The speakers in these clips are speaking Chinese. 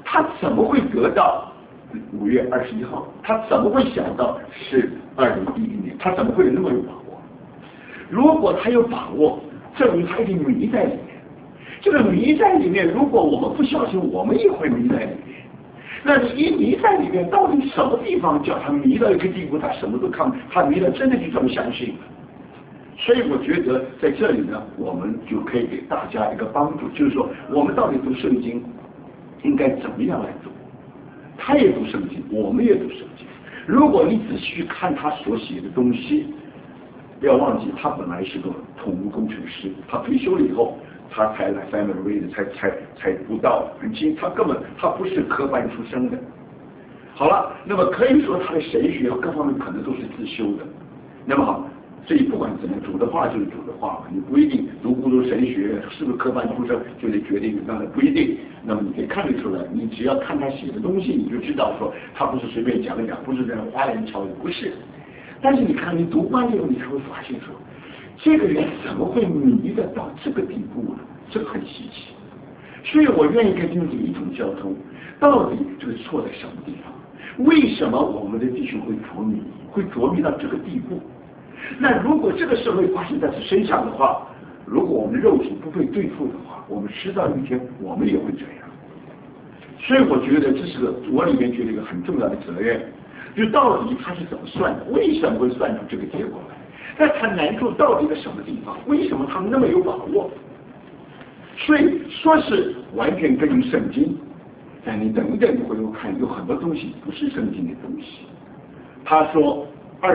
他怎么会得到5月21号？他怎么会想到是2011年？他怎么会那么有把握？如果他有把握，证明他一定迷在里面。这个迷在里面，如果我们不小心，我们也会迷在里面。那你一迷在里面，到底什么地方叫他迷到一个地步，他什么都看，他迷到真的就这么相信了？所以我觉得在这里呢，我们就可以给大家一个帮助，就是说我们到底读圣经应该怎么样来读？他也读圣经，我们也读圣经。如果你仔细看他所写的东西，不要忘记他本来是个土木工程师，他退休了以后，他才来 Family Read 才读到很清，他根本他不是科班出身的。好了，那么可以说他的神学各方面可能都是自修的。那么好，所以不管怎么主的话就是主的话嘛，你不一定读不读神学，是不是科班出身就得决定，当然不一定。那么你可以看得出来，你只要看他写的东西，你就知道说他不是随便讲一讲，不是在花言巧语，不是。但是你看你读完以后，你才会发现说，这个人怎么会迷得到这个地步呢？这个很稀奇。所以我愿意跟弟兄姐妹一同交通，到底这个错在什么地方？为什么我们的弟兄会着迷到这个地步？那如果这个社会发生在他身上的话，如果我们的肉体不被对付的话，我们迟早有一天我们也会这样。所以我觉得这是我里面觉得一个很重要的责任，就到底他是怎么算的，为什么会算出这个结果来？那他难处到底在什么地方？为什么他们那么有把握？所以说是完全根据圣经，但你等一等，你回头看，有很多东西不是圣经的东西。他说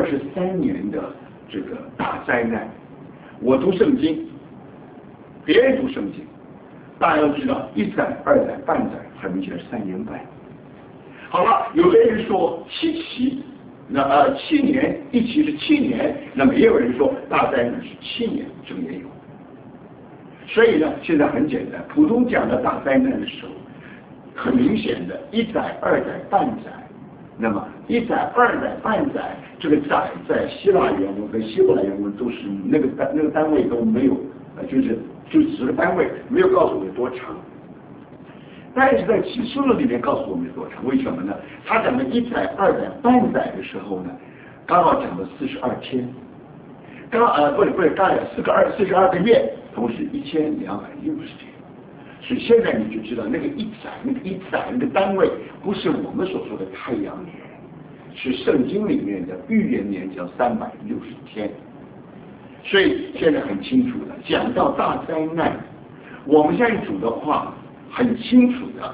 23年的这个大灾难，我读圣经，别人读圣经，大家要知道1载、2载、半载，很明显是3年半。好了，有的人说7年，一期是7年，那么也有人说大灾难是7年，这个也有。所以呢，现在很简单，普通讲的大灾难的时候，很明显的1载、2载、半载。那么1载、2载、半载，这个载在希腊原文跟希伯来原文都是那个单位都没有，就只是单位，没有告诉我有多长。但是在启示录里面告诉我们有多长，为什么呢？他讲的1载、2载、半载的时候呢，刚好讲了42天，不是，刚好42个月，同时1260天。所以现在你就知道那个一载那个单位不是我们所说的太阳年，是圣经里面的预言年叫360天。所以现在很清楚的讲到大灾难，我们现在主的话很清楚的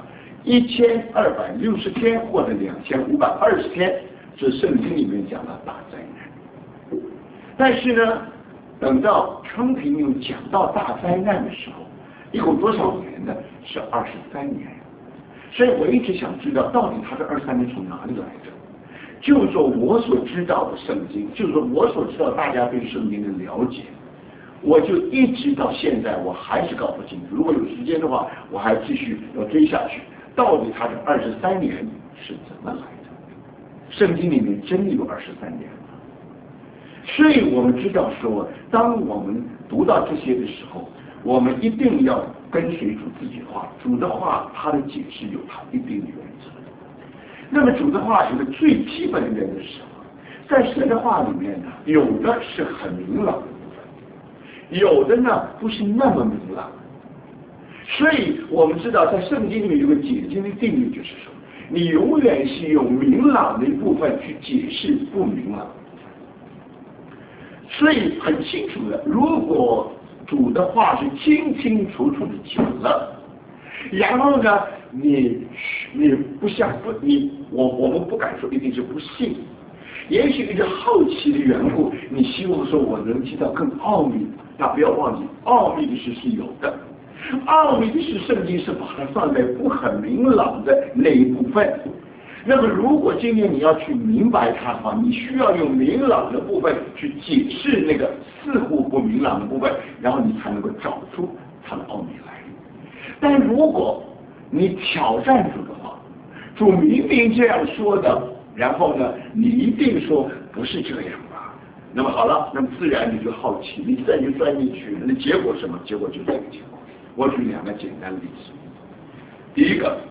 1260天或者2520天，是圣经里面讲的大灾难。但是呢，等到康平又讲到大灾难的时候，一共多少年呢？是23年。所以我一直想知道，到底他这23年从哪里来的？就是说我所知道的圣经，就是说我所知道大家对圣经的了解，我就一直到现在我还是搞不清楚。如果有时间的话，我还继续要追下去，到底他这23年是怎么来的？圣经里面真的有23年吗？所以我们知道说，当我们读到这些的时候，我们一定要跟随主自己的话，主的话他的解释有他一定的原则。那么主的话有个最基本的原则是什么？在神的话里面呢，有的是很明朗的部分，有的呢不是那么明朗。所以我们知道在圣经里面有个解经的定律，就是说你永远是用明朗的一部分去解释不明朗的部分。所以很清楚的，如果主的话是清清楚楚的讲了，然后呢，你不像我们不敢说一定是不信，也许因为好奇的缘故，你希望说我能知道更奥秘，那不要忘记奥秘的事是有的，奥秘的事圣经是把它放在不很明朗的那一部分。那么如果今天你要去明白它的话，你需要用明朗的部分去解释那个似乎不明朗的部分，然后你才能够找出它的奥秘来。但如果你挑战主的话，主明明这样说的，然后呢，你一定说不是这样吧？那么好了，那么自然你就好奇，你自然就钻进去了。那结果什么？结果就是这个结果。我举2个简单的例子。第一个，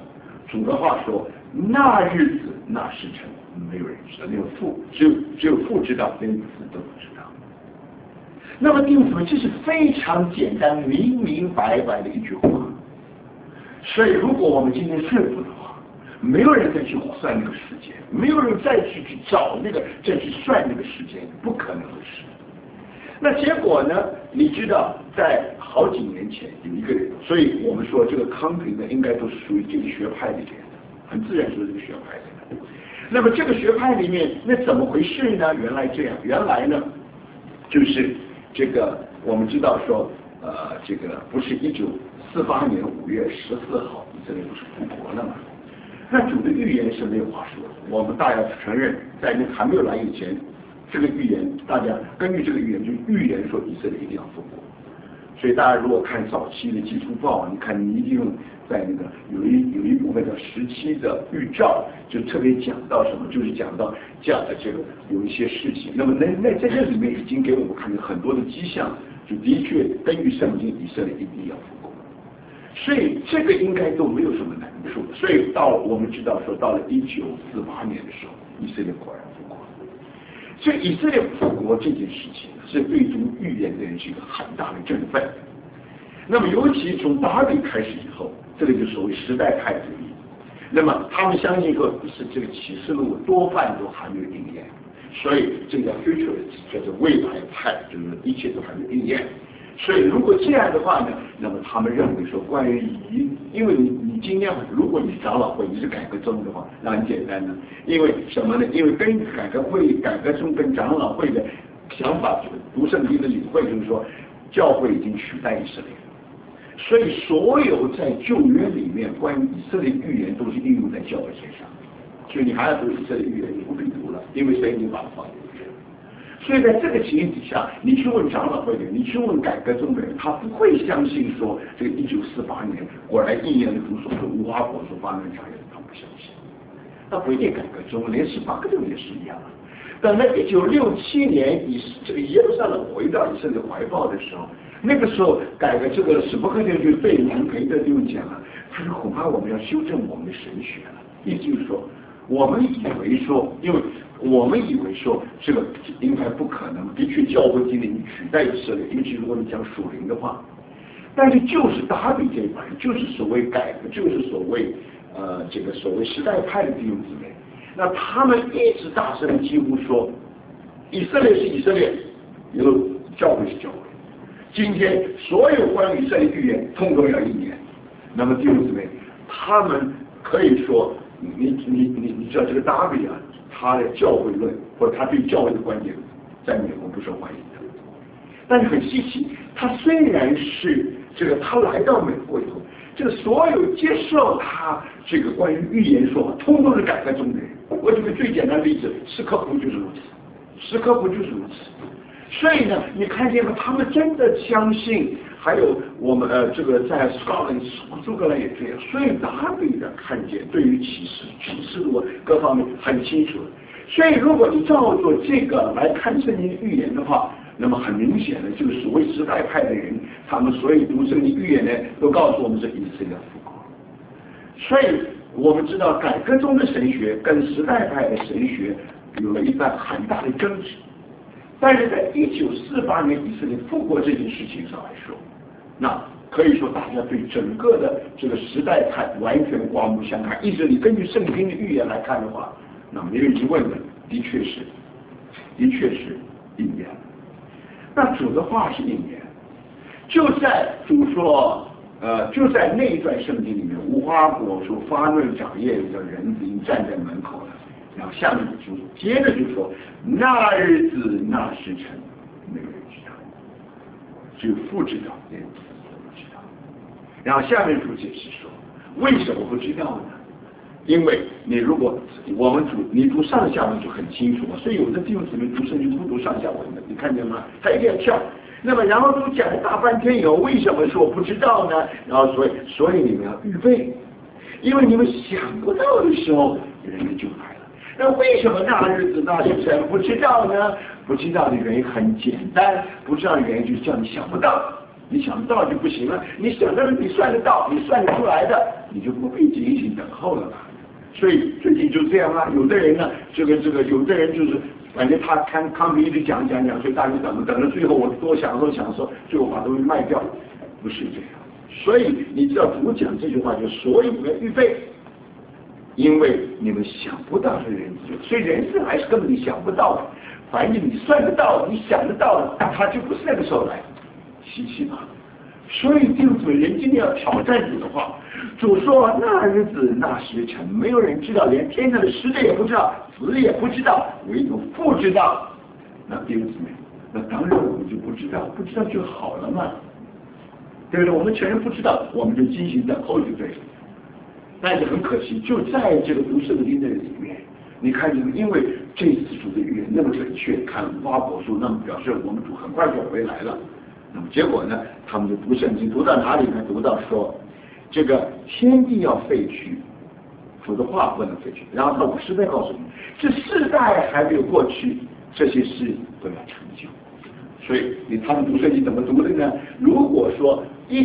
主的话说，那日子那时辰没有人知道，只有父知道，连子都不知道。那么弟兄姊妹，这是非常简单、明明白白的一句话。所以，如果我们今天顺服的话，没有人再去算那个时间，没有人再去找再去算那个时间，不可能的事。那结果呢？你知道，在好几年前有一个人，所以我们说这个康平呢，应该都是属于这个学派里面的，很自然说这个学派里面。那么这个学派里面，那怎么回事呢？原来这样，原来呢，就是这个我们知道说，这个不是1948年5月14号，以色列不是复国了吗？那主的预言是没有话说的，我们大家承认，在那还没有来以前。这个预言，大家根据这个预言，就预言说以色列一定要复国。所以大家如果看早期的基督报，你看你一定在那个有一部分叫17的预兆，就特别讲到什么，就是讲到这样的这个有一些事情。那么在这里面已经给我们看到很多的迹象，就的确根据圣经，以色列一定要复国。所以这个应该都没有什么难处。所以我们知道说，到了1948年的时候，以色列果然复国。所以以色列复国这件事情是对主预言的人是一个很大的振奋。那么尤其从达味开始以后，这个就所谓时代派主义。那么他们相信说是这个启示录多半都还没有应验，所以这个叫 futurist， 叫做未来派，就是一切都还没有应验。所以如果这样的话呢，那么他们认为说关于因为你今天如果你是长老会，你是改革宗的话，那很简单的，因为什么呢？因为跟改革宗跟长老会的想法，读圣经的领会就是说，教会已经取代以色列，所以所有在旧约里面关于以色列预言都是应用在教会身上，所以你还要读以色列预言，你不必读了，因为神已经把它放进去了。所以在这个情形底下，你去问长老会的人，你去问改革宗的人，他不会相信说这个1948年果然应验了主所说无花果所发生的产业，他不相信。那不一定改革宗，连18个宗也是一样。等到1967年这个耶路撒冷回到以色列怀抱的时候，那个时候改革这个史伯克利就对南培的就讲了，他说恐怕我们要修正我们的神学了，意思就是说，我们以为说，因为我们以为说这个应该不可能，的确教会今天取代以色列，尤其如果你讲属灵的话，但是就是达比这一派，就是所谓改革，就是所谓这个所谓时代派的弟兄姊妹，那他们一直大声几乎说，以色列是以色列，有教会是教会，今天所有关于以色列预言通通要应验。那么弟兄姊妹，他们可以说，你知道这个达比啊，他的教会论或者他对教会的观点，在美国不受欢迎的。但是很稀奇，他虽然是这个，他来到美国以后，这个所有接受他这个关于预言说法，通通是改革宗的人。我举个最简单的例子，史可夫就是如此，史可夫就是如此。所以呢，你看见吗？他们真的相信，还有我们这个在苏格兰也这样。所以达比的看见对于启示录各方面很清楚。所以如果你照做这个来看圣经预言的话，那么很明显的，就是所谓时代派的人，他们所以读圣经预言呢，都告诉我们是以色列复国。所以我们知道改革中的神学跟时代派的神学有了一段很大的争执。但是在1948年以色列复国这件事情上来说，那可以说大家对整个的这个时代派完全刮目相看。一直你根据圣经的预言来看的话，那没有疑问的，的确是应验。那主的话是应验，就在主说，就在那一段圣经里面，无花果树发嫩长叶，有个人子站在门口了。然后下面就接着就说，那日子那时辰没有人知道，只有父知道，连子都不知道。然后下面主解释说，为什么不知道呢？因为你如果你读上下文就很清楚嘛，所以有的弟兄姊妹读圣经不读上下文的，你看见吗？他一定要跳。那么然后都讲了大半天以后，为什么说我不知道呢？然后所以你们要预备，因为你们想不到的时候，人们就来了。那为什么那日子那时辰不知道呢？不知道的原因很简单，不知道的原因就是叫你想不到，你想不到就不行了。你想到你算得到，你算得出来的， 你就不必进行等候了嘛。所以最近就这样啊，有的人呢，有的人就是，反正他康一直讲，所以大家等到最后我多享受，最后把东西卖掉，不是这样。所以你知道主讲这句话，就所以你们预备，因为你们想不到是人子，所以人子还是根本你想不到的。反正你算得到，你想得到，他就不是那个时候来，稀奇嘛。所以弟兄姊妹，人今天要挑战主的话，主说那日子那时辰，没有人知道，连天上的使者也不知道，子也不知道，唯独父知道。那弟兄姊妹，那当然我们就不知道就好了嘛，对不对？我们全然不知道，我们就进行等候就对了。但是很可惜，就在这个读圣经的里面，你看因为这次主的预言那么准确，看无花果树，那么表示我们主很快就回来了。那么结果呢，他们就读圣经，读到哪里呢？读到说这个天地要废去，主的话不能废去。然后他50节告诉你，这世代还没有过去，这些事都要成就。所以他们读圣经怎么读的呢？如果说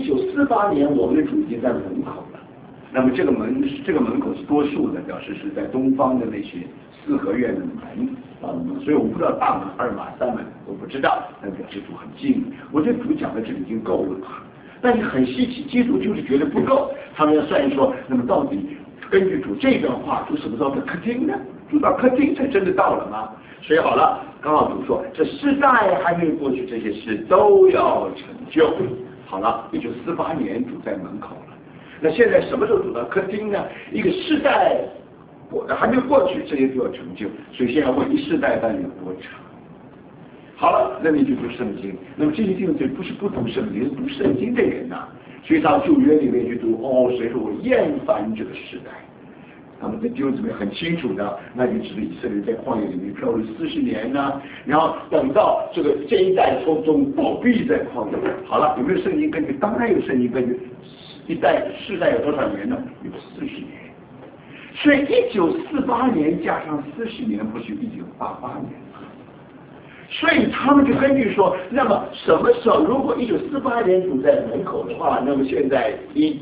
1948年我们的主已经在门口了，那么这个门口是多数的，表示是在东方的那些四合院的门啊，所以我不知道大门、二码、三门，我不知道，但表示主很近。我觉得主讲的这个已经够了吧？但是很稀奇，基督就是觉得不够，他们要算说，那么到底根据主这段话，主什么时候到客厅呢？主到客厅才真的到了吗？所以好了，刚好主说这世代还没有过去，这些事都要成就。好了，1948年主在门口了。那现在什么时候走到客厅呢？一个世代还没有过去，这些都要成就。所以现在问一世代到底有多长？好了，那你就读圣经。那么这些弟兄姊妹不是不读圣经，是读圣经的人呐、所以到旧约里面去读所以说我厌烦这个时代。他们的弟兄姊妹很清楚的，那就指的以色列在旷野里面漂了40年呢、然后等到这一代从中倒闭在旷野。好了，有没有圣经根据？当然有圣经根据。世代有多少年呢？有40年。所以1948年加上40年，不是1988年了。所以他们就根据说，那么什么时候？如果1948年主在门口的话，那么现在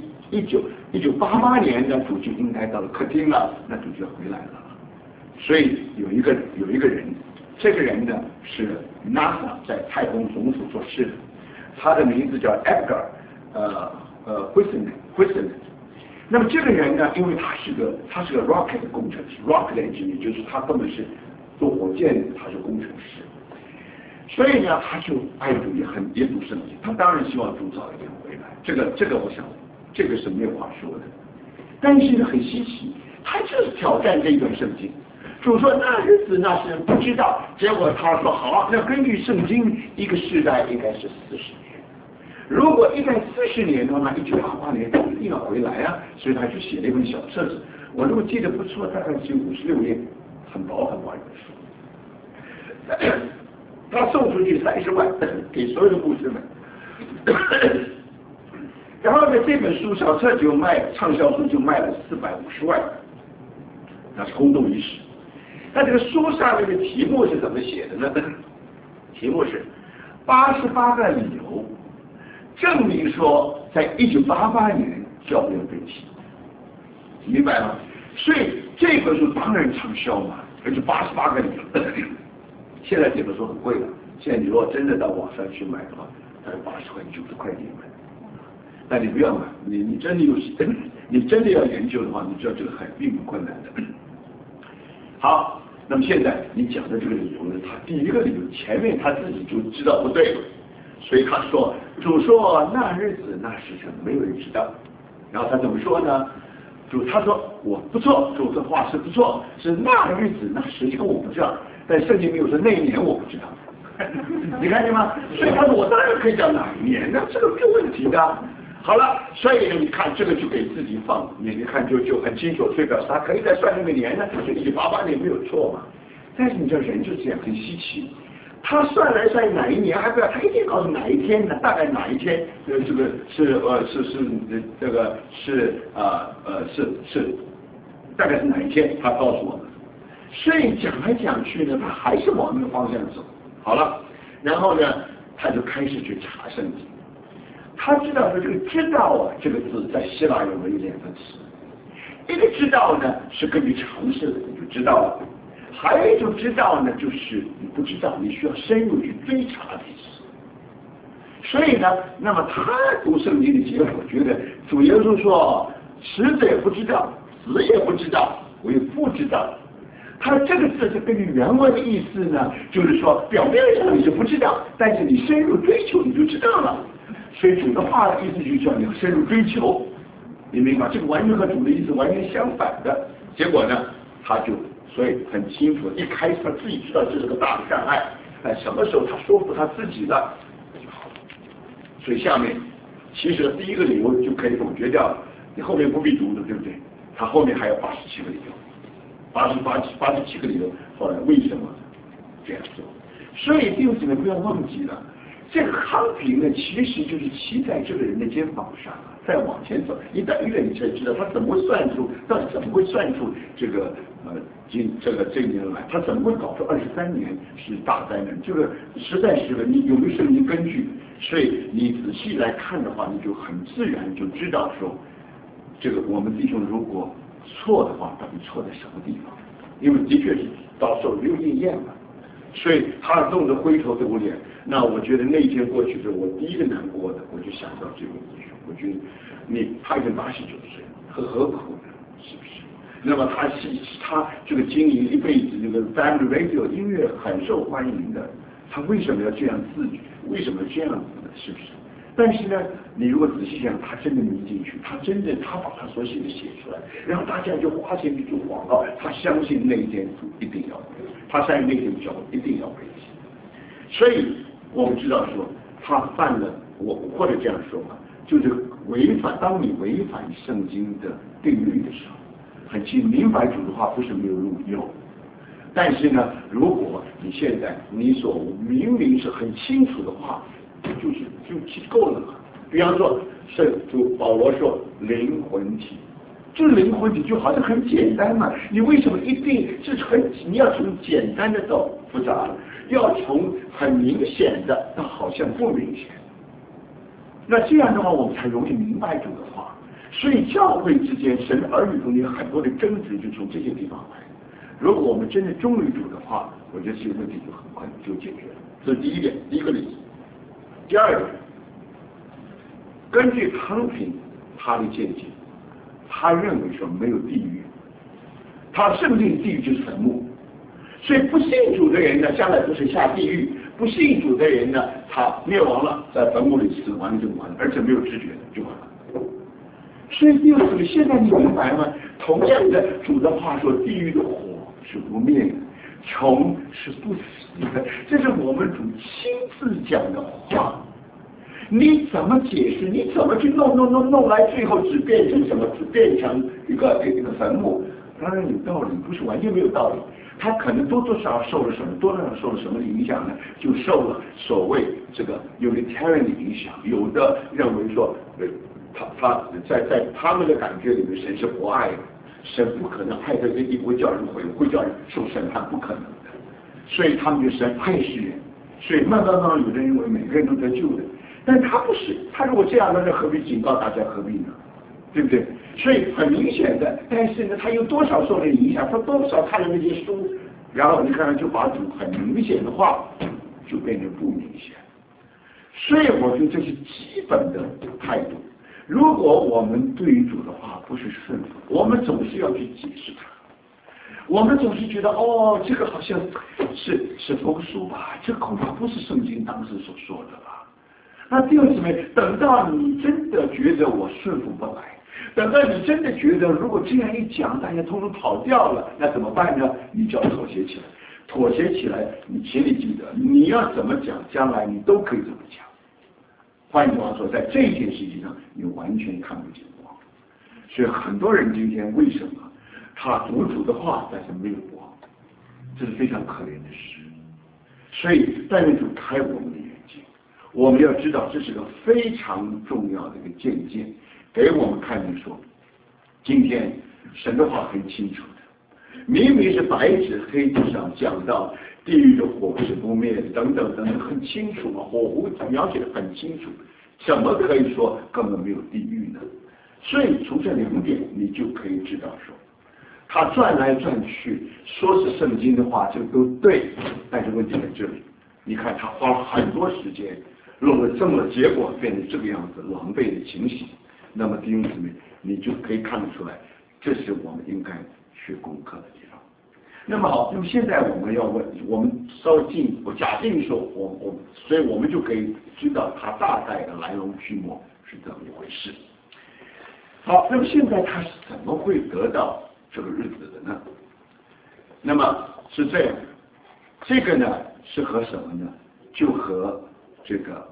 1988年呢，主就应该到了客厅了，那主就回来了。所以有一个人，这个人呢是 NASA 在太空总署做事的，他的名字叫 Edgar Whitson。那么这个人呢，因为他是个 rocket 工程师 ，rocket engineer， 就是他根本是做火箭，他是工程师。所以呢，他就爱主也读圣经，他当然希望主早一点回来。这个我想，这个是没有话说的。但是呢，很稀奇，他就是挑战这一段圣经。主说那日子那是不知道，结果他说好，那根据圣经，一个世代应该是40年。如果一代40年的话，那1988年他一定要回来啊，所以他就写了一本小册子。我如果记得不错，大概只有56页，很薄很薄一本书。他送出去30万给所有的牧师们。然后呢，这本书小册就畅销书就卖了450万，那是轰动一时。那这个书上面的题目是怎么写的呢？题目是88个理由证明说，在1988年教会被提，明白吗？所以这本书当然畅销嘛，而且88个理由。现在这本书很贵了，现在你如果真的到网上去买的话，大概80块、90块钱买。但你不要买，你真的你真的要研究的话，你知道这个并不困难的。好，那么现在你讲的这个理由呢，他第一个理由前面他自己就知道不对了，所以他说主说那日子那时辰没有人知道，然后他怎么说呢？他说我不错，主的话是不错，是那日子那时辰我不知道，但圣经没有说那一年我不知道。你看见吗？所以他说我当然可以讲哪一年呢，这个没有问题的。好了，所以你看这个就给自己放，你看就很清楚，所以表示他可以再算那个年呢，就是1988年没有错嘛。但是你知道人就这样很稀奇，他算来算哪一年还不要，他一定告诉哪一天呢？大概哪一天？这个是这个是大概是哪一天？他告诉我们。所以讲来讲去呢，他还是往那个方向走。好了，然后呢，他就开始去查圣经。 他知道说这个知道啊这个字在希腊有2个词，一个知道呢是根据常识的你就知道了，还有一种知道呢就是你不知道，你需要深入去追查的意思。所以呢，那么他读圣经的结果觉得主耶稣说池子也不知道，子也不知道，我也不知道。他这个字是根据原文的意思呢，就是说表面上你是不知道，但是你深入追求你就知道了。所以主的话的意思就是叫你深入追求，你明白？这个完全和主的意思完全相反的。结果呢，他就所以很清楚，一开始他自己知道这是个大的障碍，但什么时候他说服他自己了就好了。所以下面其实第一个理由就可以否决掉了，你后面不必读的，对不对？他后面还有87个理由，87个理由，后来为什么这样做？所以弟兄姊妹不要忘记了，这个康平呢，其实就是骑在这个人的肩膀上啊，再往前走，一等一等你才知道他怎么会算出，到底怎么会算出这个这年来，他怎么会搞出23年是大灾难？这个实在是你有没有圣经根据？所以你仔细来看的话，你就很自然就知道说，这个我们弟兄如果错的话，到底错在什么地方？因为的确是到时候没有应验了。所以他弄得灰头土脸，那我觉得那一天过去之后，我第一个难过的，我就想到这位弟兄，我觉得他已经89岁，何苦呢？是不是？那么他这个经营一辈子这个 Family Radio 音乐很受欢迎的，他为什么要这样自居？为什么这样子呢？是不是？但是呢，你如果仔细想，他真的迷进去，他把他所写的写出来，然后大家就花钱去做广告，他相信那一天一定要背，他相信那天教一定要背起。所以我们知道说，他犯了或者这样说吧，就是当你违反圣经的定律的时候，很明白主的话不是没有用。但是呢，如果你现在你所明明是很清楚的话，就够了嘛。比方说，保罗说灵魂体，这灵魂体就好像很简单嘛。你为什么一定是你要从简单的到复杂的，要从很明显的到好像不明显？那这样的话，我们才容易明白主的话。所以教会之间，神的儿女中间很多的争执就从这些地方来。如果我们真的忠于主的话，我觉得这些问题就很快就解决了。这是第一点，第一个例子。第二点，根据康平他的见解，他认为说没有地狱，他圣经地狱就是坟墓，所以不信主的人呢，将来不是下地狱；不信主的人呢，他灭亡了，在坟墓里死完了就完了，而且没有知觉的就完了。所以弟兄姊妹，现在你明白吗？同样的，主的话说，地狱的火是不灭的，虫是不死的，这是我们主亲自讲的话。你怎么解释？你怎么去弄来，最后只变成什么？只变成一个坟墓？当然有道理，不是完全没有道理。他可能多多少少受了什么影响呢？就受了所谓这个Unitarian的影响。有的认为说，他在他们的感觉里面，神是不爱的，神不可能爱的人一定会叫人毁，会叫人受审判，不可能的。所以他们就神爱世人，所以慢慢有人认为每个人都得救的。但他不是，他如果这样，那何必警告大家？何必呢？对不对？所以很明显的，但是呢，他有多少受人影响？他多少看了那些书，然后你看就把主很明显的话就变成不明显。所以我觉得这是基本的态度。如果我们对于主的话不是顺服，我们总是要去解释它。我们总是觉得这个好像是佛书吧，这恐怕不是圣经当时所说的吧。那弟兄姊妹，等到你真的觉得我顺服不来，等到你真的觉得如果这样一讲，大家通通跑掉了，那怎么办呢？你就要妥协起来。妥协起来，你请你记得，你要怎么讲，将来你都可以这么讲。换句话说，在这件事情上，你完全看不见光。所以很多人今天为什么他读主的话，但是没有光，这是非常可怜的事。所以但愿主开我们的眼睛，我们要知道这是个非常重要的一个见解，给我们看见说，今天神的话很清楚的，明明是白纸黑字上讲到地狱的火是不灭的，等等等等，很清楚嘛，火湖描写的很清楚。 怎么可以说根本没有地狱呢？所以从这2点你就可以知道说，他转来转去说是圣经的话，这都对，但是问题在这里，你看他花了很多时间弄了这么结果变成这个样子狼狈的情形，那么弟兄姊妹，你就可以看得出来，这是我们应该学功课的地方。那么好，那么现在我们要问，我们稍微进一步假定说，所以我们就可以知道它大概的来龙去脉是怎么一回事。好，那么现在他是怎么会得到这个日子的呢？那么是这样，这个呢是和什么呢？就和这个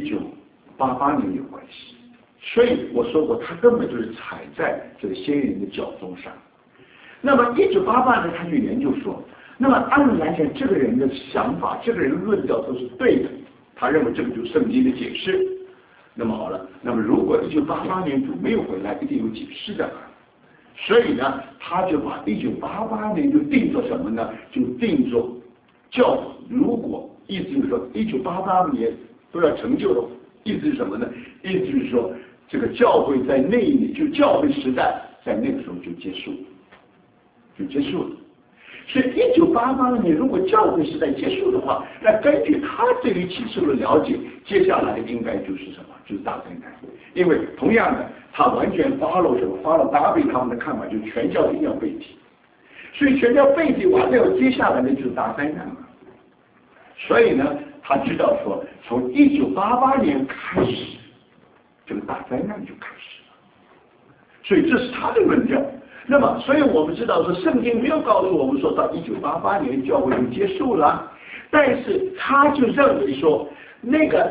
1988年有关系。所以我说过，他根本就是踩在这个先人的脚踪上。那么1988年他就研究说，那么按理来讲，这个人的想法，这个人的论调都是对的，他认为这个就是圣经的解释。那么好了，那么如果1988年主没有回来，一定有解释的。所以呢，他就把1988年就定作什么呢？就定作如果意思就是说1988年都要成就的，意思是什么呢？意思是说，这个教会在那一年，就教会时代在那个时候就结束了。所以1988年如果教会时代结束的话，那根据他对于启示的了解，接下来应该就是什么？就是大灾难。因为同样的，他完全follow达维他们的看法，就是全教一定要背题。所以全教背题完了，接下来呢就是大灾难了。所以呢，他知道说，从1988年开始，这个大灾难就开始了。所以这是他的论调。那么，所以我们知道说，圣经没有告诉我们说到1988年教会就结束了，但是他就认为说，那个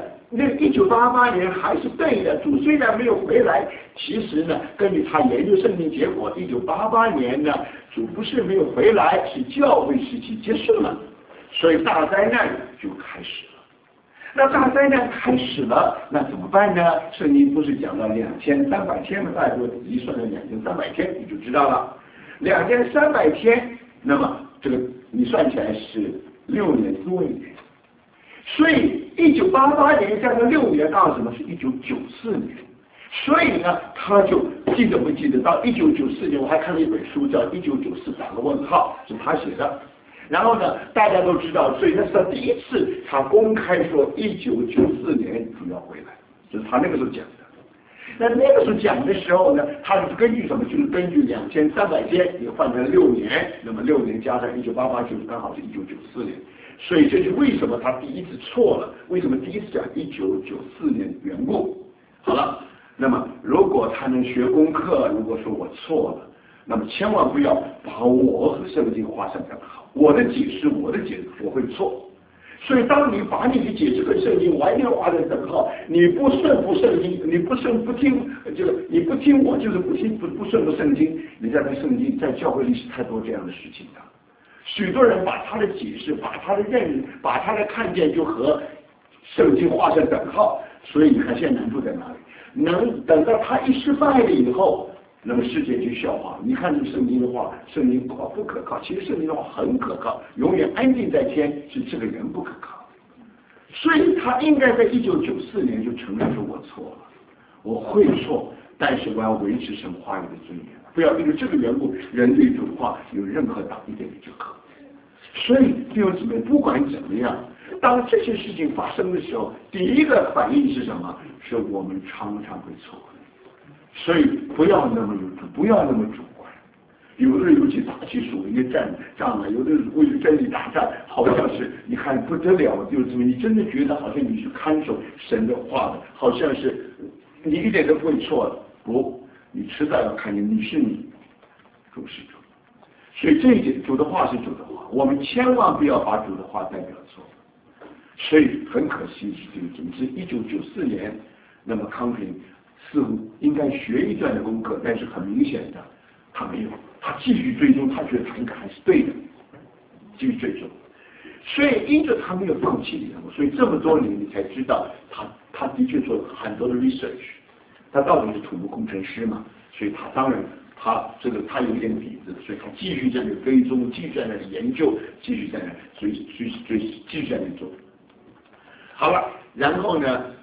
1988年还是对的，主虽然没有回来，其实呢，根据他研究圣经结果，1988年呢，主不是没有回来，是教会时期结束了，所以大灾难就开始了。那大灾难开始了，那怎么办呢？圣经不是讲了2300天吗？大家说一算了2300天，你就知道了。2300天，那么这个你算起来是6年多一点。所以1988年加上6年，到什么是1994年？所以呢，他就记得不记得到1994年？我还看了一本书叫《1994打个问号》，是他写的。然后呢，大家都知道，所以那是他第一次他公开说1994年主要回来，就是他那个时候讲的。那个时候讲的时候呢，他是根据什么？就是根据2300天也换成6年，那么6年加上1988就是刚好是1994年。所以这是为什么他第一次错了？为什么第一次讲1994年的缘故？好了，那么如果他能学功课，如果说我错了，那么千万不要把我和圣经画上等号。我的解释我会错。所以当你把你的解释跟圣经完全画上等号，你不顺服圣经，你不听这个，你不听我就是不顺服圣经。你在圣经在教会里是太多这样的事情的。许多人把他的解释、把他的把他的看见就和圣经画上等号，所以你看现在难处在哪里？能等到他一失败了以后，那么世界就笑话。你看这个圣经的话，圣经不可靠，其实圣经的话很可靠，永远安定在天，是这个人不可靠。所以他应该在1994年就承认说我错了，我会错，但是我要维持神话语的尊严，不要因为这个缘故，人对主话有任何打一点就可。所以弟兄姊妹，不管怎么样，当这些事情发生的时候，第一个反应是什么？是我们常常会错。所以不要那么主观。有的人尤其打起属灵的仗来，有的人为了真理打仗，好像是你看不得了，就是你真的觉得好像你是看守神的话的，好像是你一点都不会错的。不，你迟早要看见你是你，主是主。所以这一点，主的话是主的话，我们千万不要把主的话代表错。所以很可惜是这个总之1994年，那么康平似乎应该学一段的功课，但是很明显的他没有，他继续追踪，他觉得他应该还是对的，继续追踪。所以因着他没有放弃理论，所以这么多年你才知道他的确做了很多的 research， 他到底是土木工程师嘛，所以他当然他有一点底子，所以他继续在那追踪，继续在那研究，继续在那继续在那做。好了，然后呢，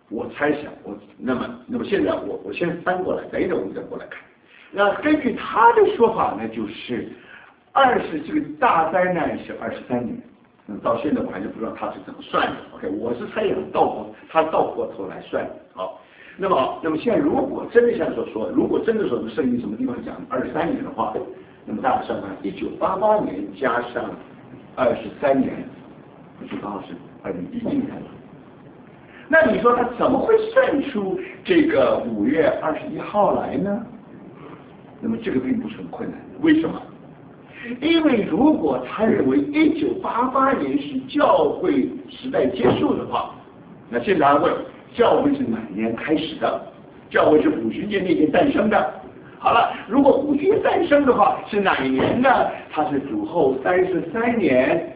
我猜想，那么现在我先翻过来，等一等我们再过来看。那根据他的说法呢，就是这个大灾难是23年。那么到现在我还是不知道他是怎么算的。OK， 我是猜想他倒过头来算的。好，那么现在如果真的像所说，如果真的说圣经什么地方讲23年的话，那么大家算看，1988年加上23年，不就刚好是2011年了？那你说他怎么会算出这个5月21号来呢？那么这个并不是很困难，为什么？因为如果他认为1988年是教会时代结束的话，那现在他问教会是哪年开始的？教会是五旬节那年诞生的。好了，如果五旬节诞生的话，是哪一年呢？它是主后33年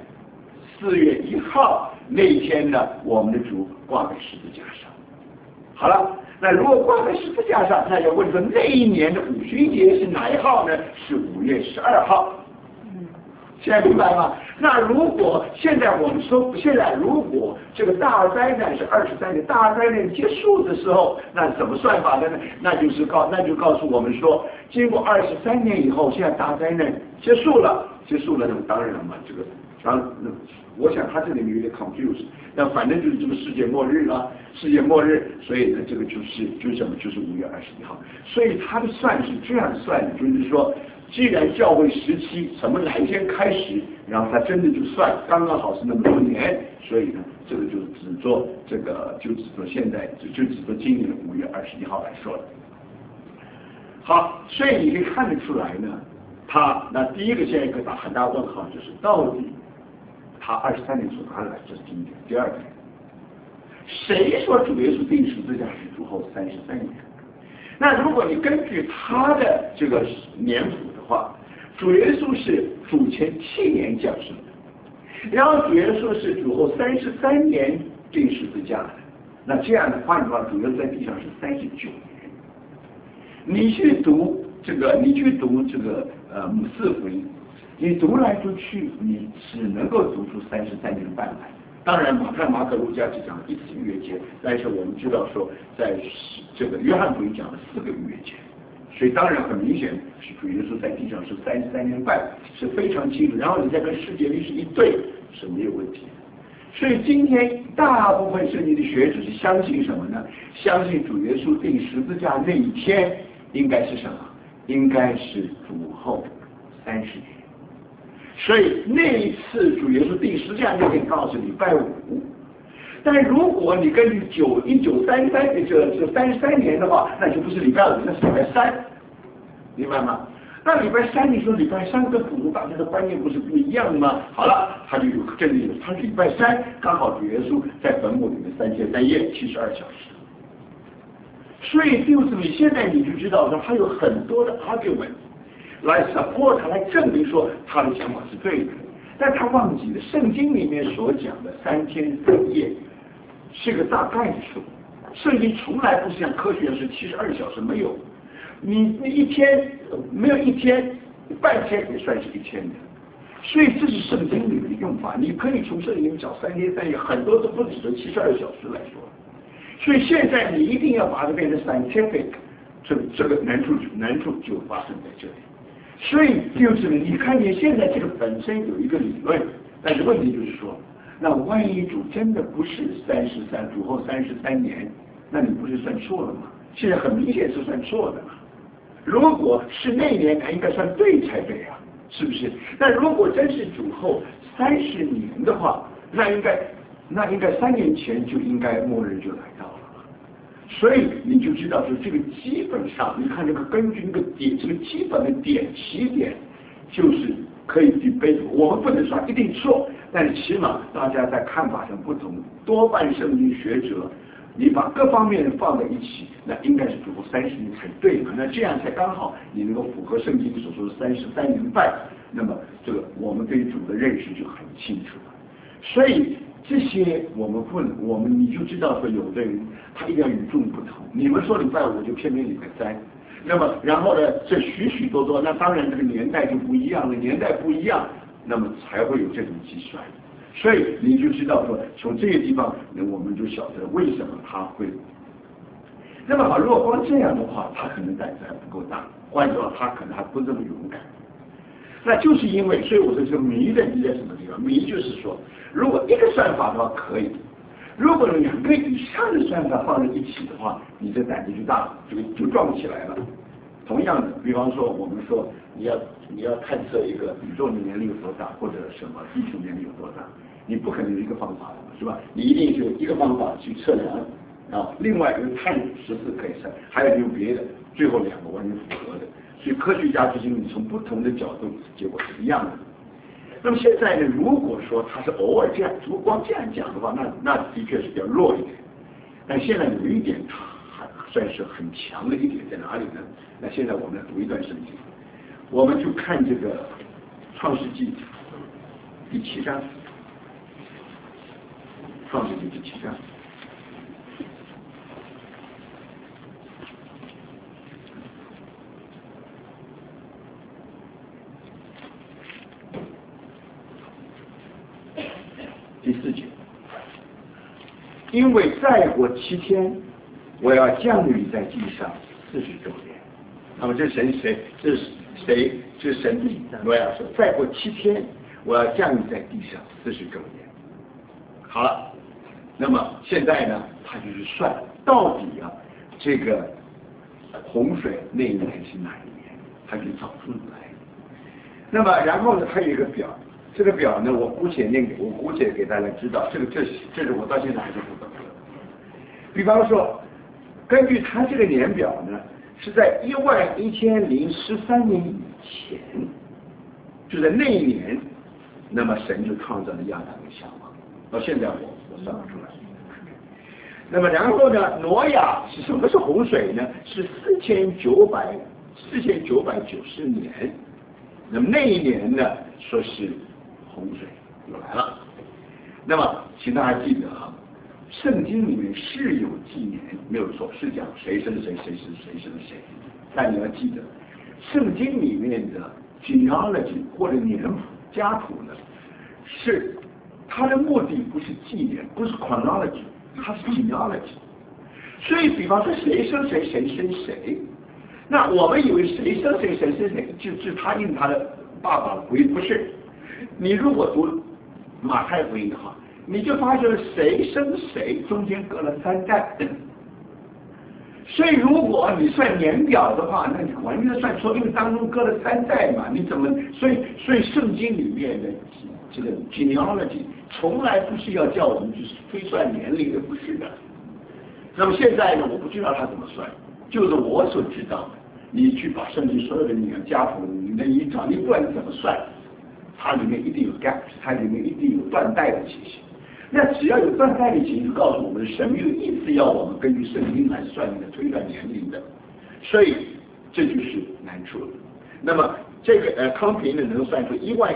4月1号那天呢，我们的主挂在十字架上。好了，那如果挂在十字架上，那要问说那一年的五旬节是哪一号呢？是5月12号。现在明白吗？那如果现在我们说，如果这个大灾难是23年，大灾难结束的时候，那怎么算法的呢？那就告诉我们说，经过23年以后，现在大灾难结束了，那么当然了嘛，我想他这里面有点 confused， 那反正就是这个世界末日了，所以呢，这个就是什么？就是5月21号。所以他的算是这样算的，就是说，既然教会时期从哪一天开始，然后他真的就算刚刚好是那么多年，所以呢，这个就只做现在就只做今年的5月21号来说了。好，所以你可以看得出来呢，那第一个现在一个很大问号就是到底他23年从哪里来？这是第一点。第二点，谁说主耶稣钉十字架是主后33年？那如果你根据他的这个年谱的话，主耶稣是主前7年降生的，然后主耶稣是主后33年钉十字架的。那这样的话，主耶稣在地上是39年。你去读这个四福音，你读来读去，你只能够读出33年半来。当然，马可、路加只讲了1次逾越节，但是我们知道说，在这个约翰福音讲了4个逾越节，所以当然很明显是主耶稣在地上是33年半，是非常清楚。然后你再跟世界历史一对，是没有问题的。所以今天大部分圣经的学者是相信什么呢？相信主耶稣钉十字架那一天应该是什么？应该是主后30年。所以那一次主耶稣钉十字架那天刚好是礼拜5，但如果你根据1933的这33年的话，那就不是礼拜5，那是礼拜3，明白吗？那礼拜3，你说礼拜3跟普通大家的观念不是不一样吗？好了，他就有真理了，他是礼拜3，刚好主耶稣在坟墓里面3天3夜72小时。所以弟兄姊妹，现在你就知道说他有很多的 argument 来 support 他，来证明说他的想法是对的，但他忘记了圣经里面所讲的3天3夜是个大概数，圣经从来不是像科学是72小时，没有，你一天没有一天，半天也算是1天的，所以这是圣经里面的用法，你可以从圣经里面找3天3夜，很多都不止72小时来说。所以现在你一定要把它变成 scientific， 这个难处就发生在这里。所以就是你看见现在这个本身有一个理论，但是问题就是说，那万一主真的不是主后33年，那你不是算错了吗？现在很明显是算错的嘛。如果是那年，那应该算对才对啊，是不是？那如果真是主后30年的话，那应该3年前就应该末日就来到了。所以你就知道说，这个基本上，你看这个根据这个基本的起点，就是可以debate，我们不能说一定错，但是起码大家在看法上不同，多半圣经学者，你把各方面放在一起，那应该是主后30年才对嘛？那这样才刚好你能够符合圣经所说的33年半，那么这个我们对主的认识就很清楚了。所以这些你就知道说，有的人他一定要与众不同。你们说礼拜5就偏偏礼拜3，那么然后呢，这许多，那当然这个年代就不一样了，年代不一样，那么才会有这种计算。 所以你就知道说，从这个地方，我们就晓得为什么他会。那么好，如果光这样的话，他可能胆子还不够大，换句话，他可能还不这么勇敢。那就是因为，所以我说这个迷的迷在什么地方？迷就是说，如果一个算法的话可以，如果2个以上的算法放在一起的话，你这胆子就大了，就撞起来了。同样的，比方说我们说你要探测一个宇宙的年龄有多大，或者什么地球年龄有多大，你不可能有一个方法的，是吧？你一定是一个方法去测量啊，另外一个碳14可以测，还有别的，最后2个完全符合的。所以科学家就是因为从不同的角度，结果是一样的。那么现在呢，如果说他是偶尔这样，如果光这样讲的话，那的确是比较弱一点。但现在有一点，它还算是很强的一点在哪里呢？那现在我们来读一段圣经，我们就看这个创世纪第7章，创世纪第7章。第4节，因为再过7天，我要降雨在地上40周年。那么这神谁？这是谁？这是神挪亚说，再过7天，我要降雨在地上40周年。好了，那么现在呢，他就是算到底啊，这个洪水那一年是哪一年，他就找出来。那么然后呢，还有一个表。这个表呢，我姑且给大家知道，这是我到现在还是不懂的。比方说，根据他这个年表呢，是在11013年以前，就在那一年，那么神就创造了亚当跟夏娃。到现在我算不出来。那么然后呢，挪亚是什么是洪水呢？是4990年。那么那一年呢，说是洪水又来了。那么请大家记得啊，圣经里面是有纪年，没有错，是讲谁生谁，谁生谁生谁。但你要记得，圣经里面的 genealogy 或者年谱家谱呢，是它的目的不是纪年，不是 chronology， 它是 genealogy。所以比方说谁生谁，谁生谁。那我们以为谁生谁，谁生谁，就是他印他的爸爸的福音，不是。你如果读马太福音的话，你就发现谁生谁中间隔了3代。所以如果你算年表的话，那你完全算错，因为当中隔了3代嘛，你怎么？所以圣经里面的这个 genealogy 从来不是要叫我们去推算年龄的，不是的。那么现在呢，我不知道他怎么算，就是我所知道的。你去把圣经所有的你的家谱，你的遗找，你不管怎么算，它里面一定有 gap， 它里面一定有断代的情形。那只要有断代的情形，就告诉我们神没有意思要我们根据圣经来算你的推断年龄的，所以这就是难处了。那么这个康平呢能算出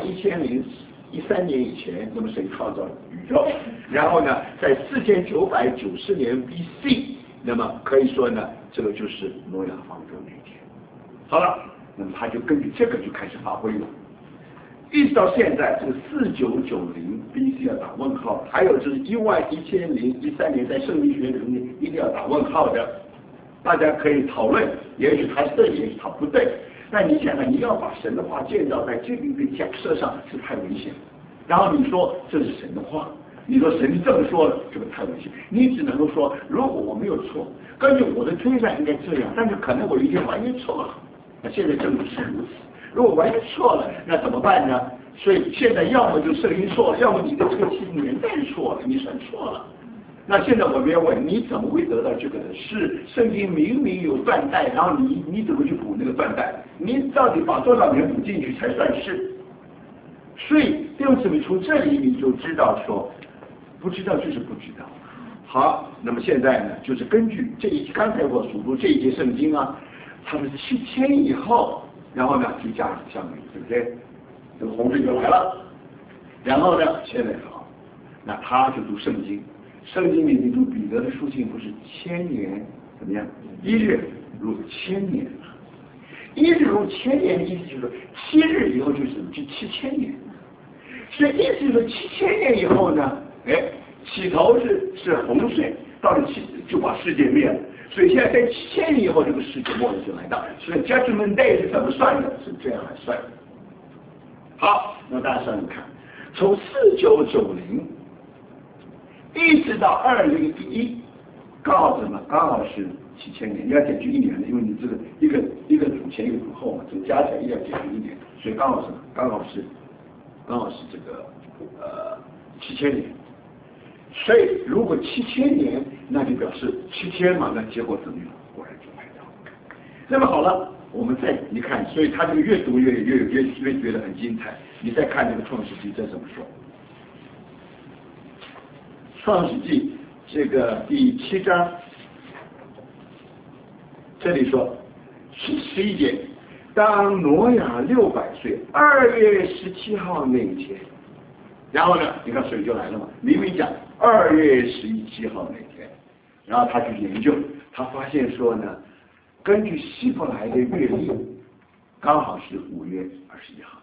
11013年以前，那么谁创造宇宙？然后呢，在4990年 BC， 那么可以说呢，这个就是挪亚方舟那一天。好了，那么他就根据这个就开始发挥了，一直到现在，这个4990 BC 要打问号，还有就是11013年在圣经学里面一定要打问号的，大家可以讨论，也许它对，也许它不对。但你想想，你要把神的话建造在这个一个假设上是太危险。然后你说这是神的话，你说神这么说了，这个太危险。你只能够说，如果我没有错，根据我的推断应该这样，但是可能我有一天完全错了。那现在正是如此。如果完全错了，那怎么办呢？所以现在要么就圣经错了，要么你的这个年代错了，你算错了。那现在我们要问，你怎么会得到这个呢？是圣经明明有断代，然后你怎么去补那个断代？你到底把多少年补进去才算是？所以弟兄姊妹，从这里你就知道说，不知道就是不知道。好，那么现在呢，就是根据刚才我所读这一节圣经啊，它是7000以后，然后呢就加上相遇，对不对？这个洪水就来了。然后呢，现在好，那他就读圣经。圣经里你读彼得的书信不是1000年怎么样？一日如1000年，一日如1000年的意思就是7日以后就是7000年。 所以意思是7000年以后呢，起头是洪水，到了就把世界灭了。所以现在在7000年以后，这个世界末日就来到。所以 Judgment Day 是怎么算的？是这样来算的。好，那大家想想看，从4990一直到2011，刚好什么？刚好是7000年，你要减去1年的，因为你这个一个组前一个组后嘛，这个加起来一定要减去1年，所以刚好什么？刚好是这个7000年。所以如果7000年，那就表示7000嘛，那结果怎么样？果然就来到。那么好了，我们你看，所以他这个越读越觉得很精彩。你再看这个创世纪这怎么说？创世纪这个第7章，这里说11节，当挪亚600岁2月17号那一天，然后呢，你看水就来了嘛，明明讲2月17号那天，然后他去研究，他发现说呢，根据希伯来的月历，刚好是5月21号，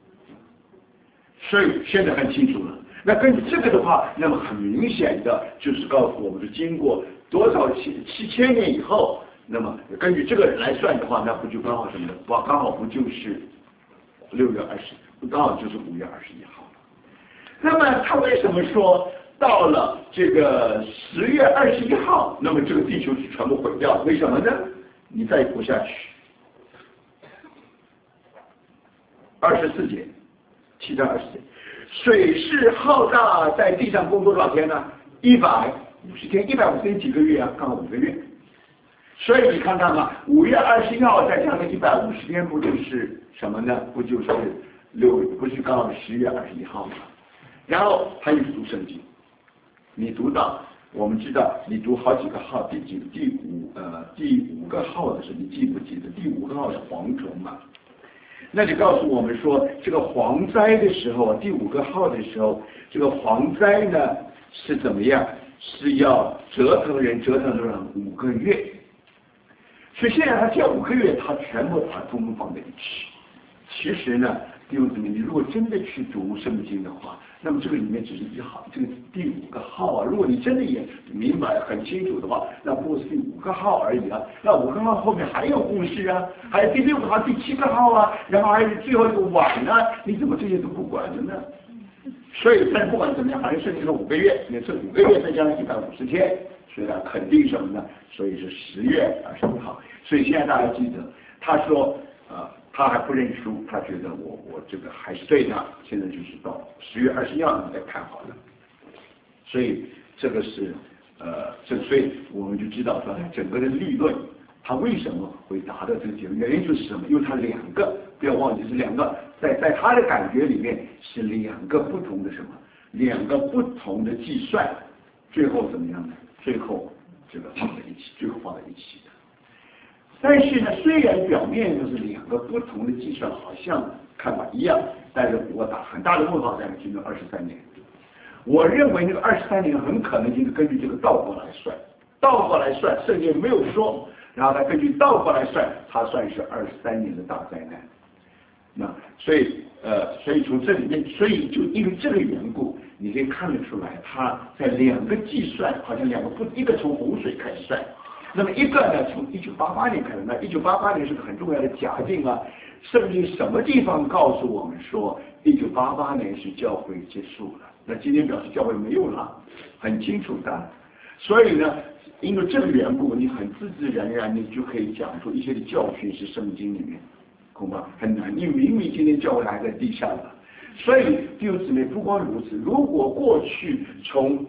所以现在很清楚了。那根据这个的话，那么很明显的就是告诉我们，是经过多少7000年以后，那么根据这个来算的话，那不就刚好什么呢？刚好不就是6月20，刚好就是5月21号。那么他为什么说到了这个10月21号，那么这个地球是全部毁掉了？为什么呢？你再读下去，24节，7章20节，水势浩大，在地上工作多少天呢？150天，150天几个月啊？刚好5个月。所以你看看嘛，5月21号再加上150天，不就是什么呢？不就是不是刚好10月21号吗？然后他又读圣经，你读到，我们知道你读好几个号，第五个号的时候，你记不记得第5个号是蝗虫嘛？那就告诉我们说，这个蝗灾的时候，第5个号的时候，这个蝗灾呢是怎么样？是要折腾人5个月。所以现在他这5个月，他全部把中放在一起。其实呢，弟兄姊妹，你如果真的去读圣经的话，那么这个里面只是1号，这个第5个号啊，如果你真的也明白很清楚的话，那不是第5个号而已啊，那5个号后面还有故事啊，还有第6个号、第7个号啊，然后还有最后一个碗啊，你怎么这些都不管的呢？所以，但不管怎么样，反正圣经说5个月，那这5个月再加上150天，所以呢，肯定什么呢？所以是10月21号。所以现在大家记得，他说他还不认输，他觉得我这个还是对的，现在就是到10月21号你再看好了。所以这个是所以我们就知道说整个的理论，它为什么会达到这个结论？原因就是什么？因为它2个，不要忘记是2个，在他的感觉里面是2个不同的什么？2个不同的计算，最后怎么样呢？最后这个放在一起，最后放在一起的。但是呢，虽然表面就是2个不同的计算，好像看法一样，但是我打很大的问号在其中23年。我认为那个23年很可能就是根据这个倒过来算，圣经没有说，然后他根据倒过来算，他算是23年的大灾难。那所以从这里面，所以就因为这个缘故，你可以看得出来，他在2个计算，好像一个从洪水开始算。那么一个呢，从1988年开始，那1988年是个很重要的假定啊。圣经什么地方告诉我们说1988年是教会结束了？那今天表示教会没有了，很清楚的。所以呢，因为这个缘故，你很自然你就可以讲出一些的教训是圣经里面，恐怕很难，因为明明今天教会还在地上了。所以弟兄姊妹，不光如此，如果过去从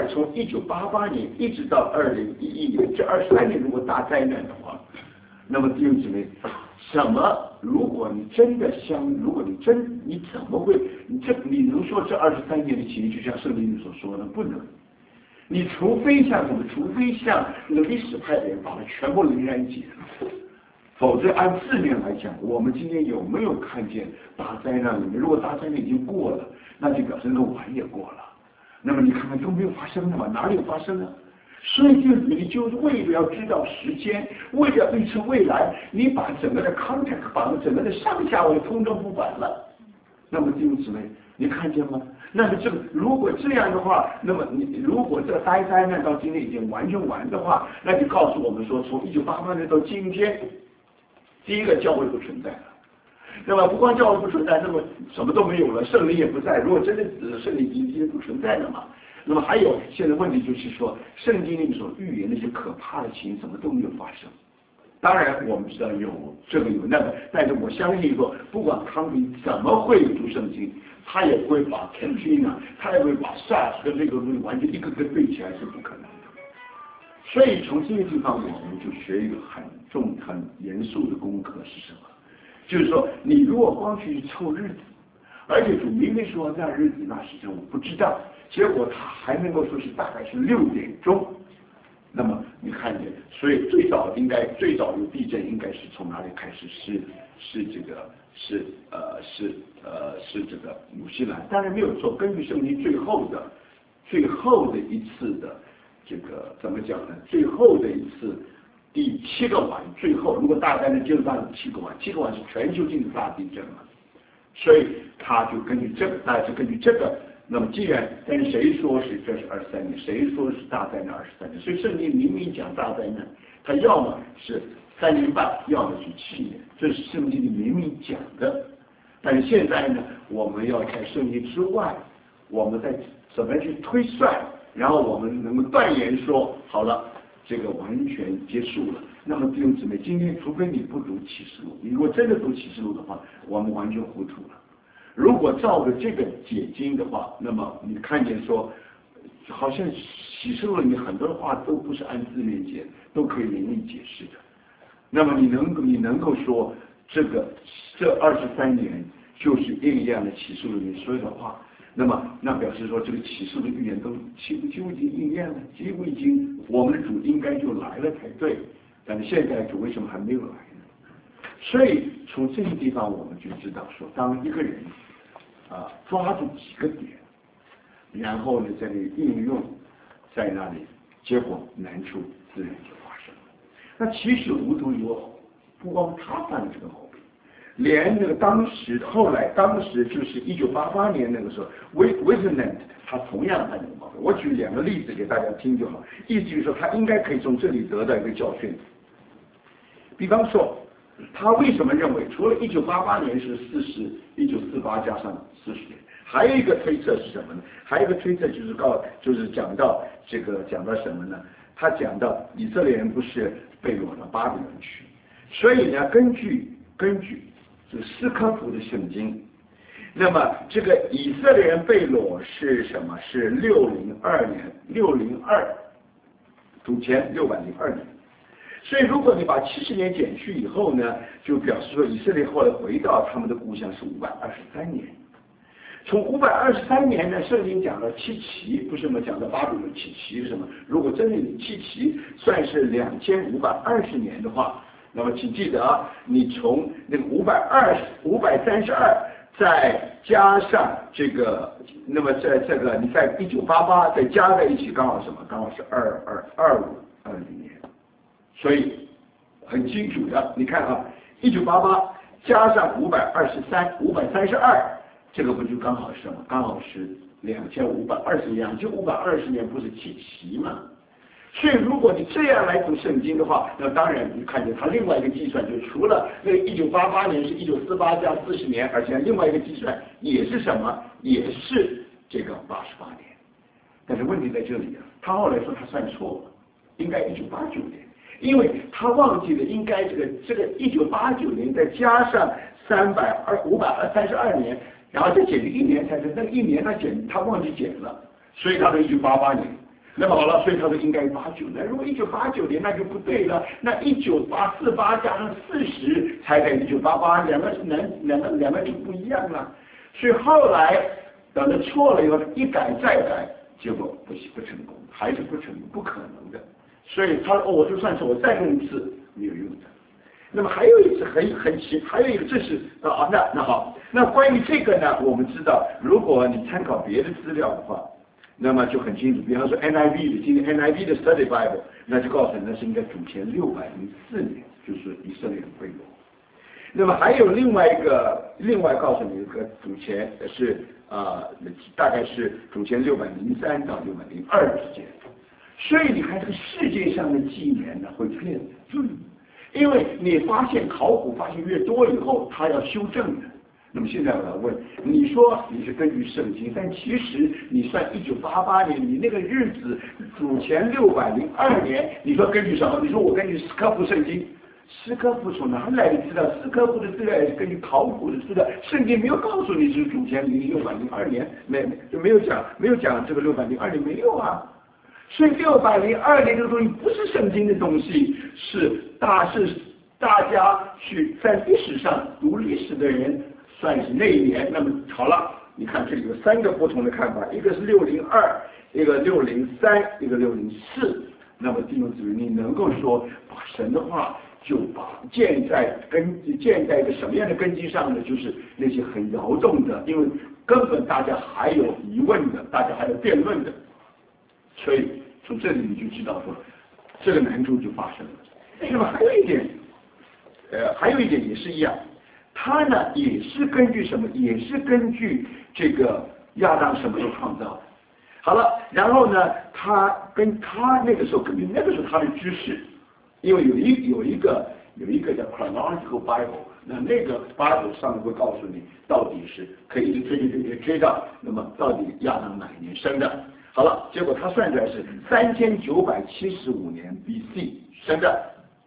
1988年一直到2011年这23年，如果大灾难的话，那么弟兄姊妹，如果你真的如果你怎么会？你能说这23年的情形就像圣经里所说的？不能。你除非像那个历史派的人把它全部淋然解了。否则按字面来讲，我们今天有没有看见大灾难里面？如果大灾难已经过了，那就表示那个碗也过了。那么你看看都没有发生的嘛，哪里有发生呢？所以你就是为了要知道时间，为了预测未来，你把整个的 context， 把整个的上下文通通不管了。 那么弟兄姊妹，你看见吗？那么如果这样的话，那么你如果这个大灾难到今天已经完全完的话，那就告诉我们说，从1988年到今天，第一个教会不存在了。那么不光教会不存在，那么什么都没有了，圣灵也不在。如果真的圣灵今天不存在了嘛？那么还有现在问题就是说，圣经里所预言那些可怕的情，什么都没有发生。当然我们知道有这个有那个，但是我相信说，不管康平怎么会读圣经，他也不会把 Katrina， 他也不会把 SARS 跟这个东西完全一个个对起来，是不可能的。所以从这个地方，我们就学一个很严肃的功课是什么？就是说，你如果光去凑日子，而且主明明说那日子那时辰我不知道，结果他还能够说是大概是6点钟。那么你看见，所以最早有地震应该是从哪里开始？是这个纽西兰，当然没有错。根据圣经最后的一次的这个怎么讲呢？最后的一次第7个晚，最后如果大灾难就是到7个晚，7个晚是全球性的大地震嘛，所以他就根据这个，大家是根据这个。那么既然，但是谁说是这是23年？谁说是大灾难23年？所以圣经明明讲大灾难，它要么是3年半，要么是7年，这是圣经里明明讲的。但是现在呢，我们要在圣经之外，我们在怎么去推算，然后我们能够断言说，好了，这个完全结束了。那么弟兄姊妹，今天除非你不读启示录，你如果真的读启示录的话，我们完全糊涂了。如果照着这个解经的话，那么你看见说，好像启示录里面很多的话都不是按字面解，都可以灵异解释的。那么你能够说这23年就是应验了启示录里面所有的话，那表示说这个启示录的预言都几乎已经应验了，几乎已经我们的主应该就来了才对。但是现在主为什么还没有来呢？所以从这些地方我们就知道说，当一个人抓住几个点，然后呢在那里应用，在那里，结果难处自然就发生了。那其实无独有偶，不光他犯了这个毛病，连那个当时就是1988年那个时候 ，Wisenant 他同样犯这个毛病。我举2个例子给大家听就好，意思就是说他应该可以从这里得到一个教训。比方说，他为什么认为除了1988年是1948加上40年，还有一个推测是什么呢？还有一个推测就是讲到什么呢？他讲到以色列人不是被掳到巴比伦去，所以呢，根据这斯科夫的圣经，那么这个以色列人被掳是什么？是602年，602主前602年。所以，如果你把70年减去以后呢，就表示说以色列后来回到他们的故乡是523年。从523年呢，圣经讲到七期，不是吗？讲到巴比伦七期是什么？如果真的你七期算是2520年的话，那么请记得啊，你从那个532再加上这个，那么在这个你在1988再加在一起，刚好什么？刚好是2520年。所以很清楚的，你看啊，1988加上532，这个不就刚好是什么？刚好是2520年不是七期吗？所以如果你这样来读圣经的话，那当然你看见它另外一个计算，就除了那个1988年是1948加40年，而且另外一个计算也是什么？也是这个88年。但是问题在这里啊，他后来说他算错了，应该1989年。因为他忘记了应该这个1989年再加上532年，然后再减去1年才是那个1年他忘记减了，所以他说1988年。那么好了，所以他说应该89年。如果1989年那就不对了，那1948加上40才在1988，两个就不一样了。所以后来等他错了以后一改再改，结果不成功，还是不成功，不可能的。所以他说我就算是我再弄一次没有用的。那么还有一次还有一个这是那好，那关于这个呢，我们知道，如果你参考别的资料的话，那么就很清楚。比方说 NIV 的，今天 NIV 的 Study Bible， 那就告诉你那是应该主前604年，就是以色列人被掳。 那么还有另外告诉你一个主前是大概是主前603到602之间。所以你看这个世界上的纪年呢会变，因为你考古发现越多以后，它要修正的。那么现在我要问，你说你是根据圣经，但其实你算1988年，你那个日子主前602年，你说根据什么？你说我根据斯科夫圣经，斯科夫从哪来的资料？斯科夫的资料也是根据考古的资料，圣经没有告诉你是主前602年，没有讲这个602年，没有啊。所以602年这个东西不是圣经的东西，是大家去在历史上读历史的人算是那一年。那么好了，你看这里有3个不同的看法，一个是602，一个603，一个604。那么弟兄姊妹，你能够说把神的话就建在一个什么样的根基上呢？就是那些很摇动的，因为根本大家还有疑问的，大家还有辩论的。所以从这里你就知道说，这个难处就发生了。那么还有一点也是一样，它呢也是根据什么？也是根据这个亚当什么时候创造的。好了，然后呢，他那个时候他的知识，因为有一个叫 chronological Bible， 那个 Bible 上面会告诉你到底是可以追到，那么到底亚当哪一年生的。好了，结果他算出来是3975年 BC 生的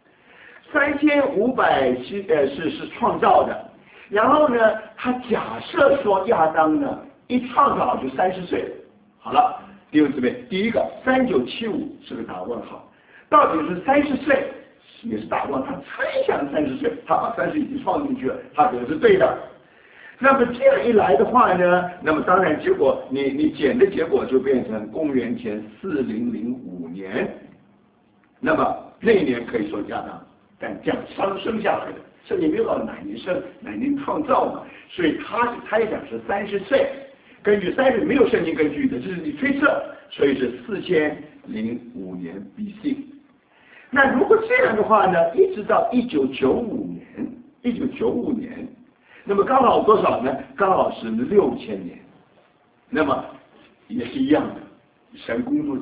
，3507是创造的。然后呢，他假设说亚当呢一创造就30岁。好了，弟兄姊妹，第一个3975是个打问号，到底是30岁也是打问号，他猜想30岁，他把30已经放进去了，他觉得是对的。那么这样一来的话呢，那么当然结果你减的结果就变成公元前4005年，那么那一年可以说亚当，但这样生下来的，圣经没有到哪年生哪年创造嘛，所以他猜想是30岁，根据30没有圣经根据的，这是你推测，所以是4005年 BC。那如果这样的话呢，一直到1995年。那么刚好多少呢？刚好是6000年，那么也是一样的，神工作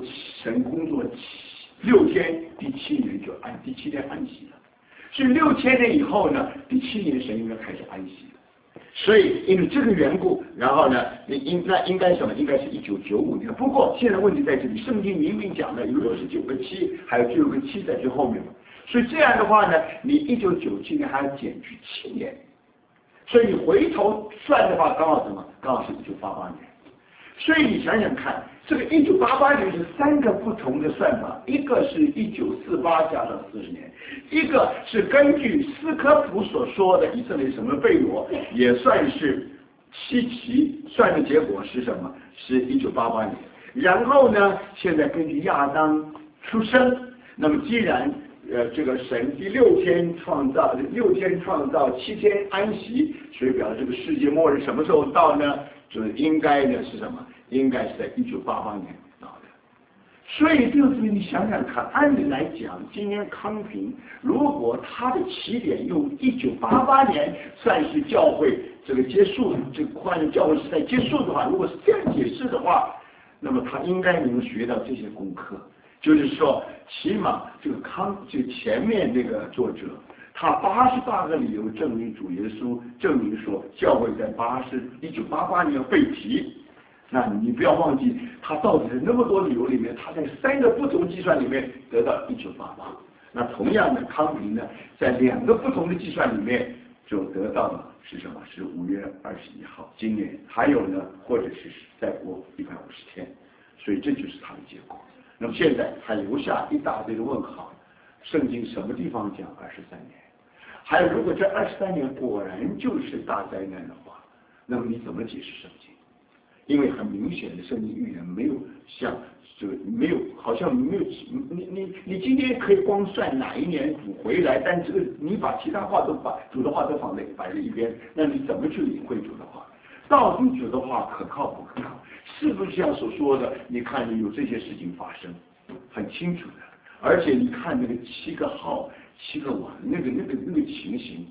6天，第7年就第7天安息了。所以6000年以后呢，第7年神应该开始安息了。所以因为这个缘故，然后呢，那应该什么？应该是1995年。不过现在问题在这里，圣经明明讲了有69个7，还有9个7在最后面嘛。所以这样的话呢，你1997年还要减去7年。所以你回头算的话，刚好什么？刚好是1988年。所以你想想看，这个1988年是3个不同的算法，一个是1948加上40年，一个是根据斯科夫所说的以色列什么被掳，也算是7期，算的结果是什么？是1988年。然后呢，现在根据亚当出生，那么既然这个神第6天创造7天安息，所以表示这个世界末日什么时候到呢？就是应该呢是什么？应该是在1988年到的。所以就是你想想看，按理来讲，今天康平如果他的起点用1988年算是教会这个结束，这个跨越教会时代结束的话，如果是这样解释的话，那么他应该能学到这些功课。就是说，起码这前面那个作者，他88个理由证明主耶稣，证明说教会在1988年被提。那你不要忘记，他到底是那么多理由里面，他在3个不同计算里面得到1988。那同样的，康平呢，在2个不同的计算里面就得到了是什么？是5月21号，今年。还有呢，或者是再过150天。所以这就是他的结果。那么现在还留下一大堆的问号，圣经什么地方讲23年？还有，如果这23年果然就是大灾难的话，那么你怎么解释圣经？因为很明显的圣经预言没有好像没有你今天可以光算哪一年主回来，但这个你把其他话都主的话都摆在一边，那你怎么去领会主的话？到底主的话可靠不可靠？是不是像所说的？你看有这些事情发生，很清楚的。而且你看那个7个号、7个碗，那个情形，